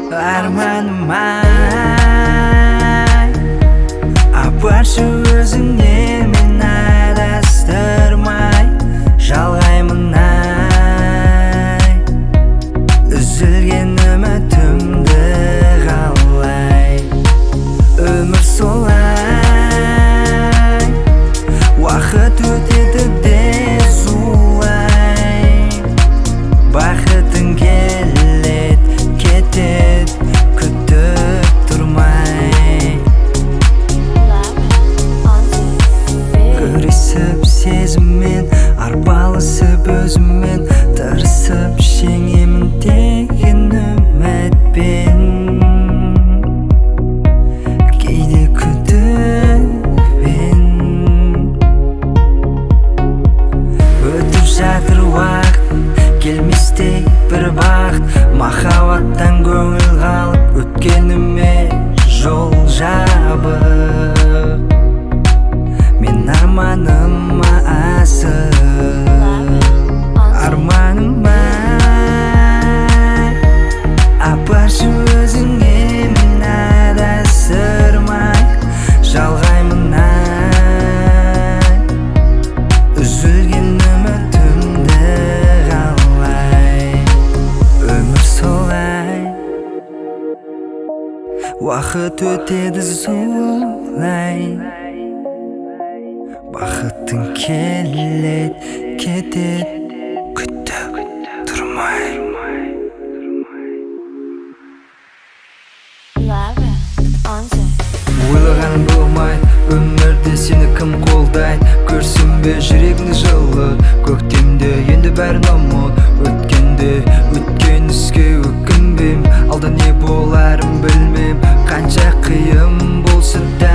арманым ай, апаршы өзіңе мен адастырмай жалғаймын ай, үзілген үмітімді қалай. Өмір солай, уақыт өтеді де зулай, бақытың келет кетет күтіп тұрмай. Күресіп сезіммен, арпалысып өзіммен, тырысып жеңемін деген үмітпен. Кейде күдікпен өтіп жатыр уақыт, келместей бір бақыт, махаббаттан көңіл қалып өткеніме жол жабық. Мен арманыма асық, арманым ай, апаршы өзіңе мен адастырмай жалғаймын ай, үзілген үмітімді қалай. Өмір солай, уақыт өтеді зулай, бақытың келет кетет күтіп тұрмай. Ойлағаным болмайды, өмірде сені кім қолдайды? Көрсін бе жүрегіңді жылы, көктемде енді бәрін ұмыт. Өткенде өткен іске өкінбейм, алда не боларын білмейм. Қанша қиын болса да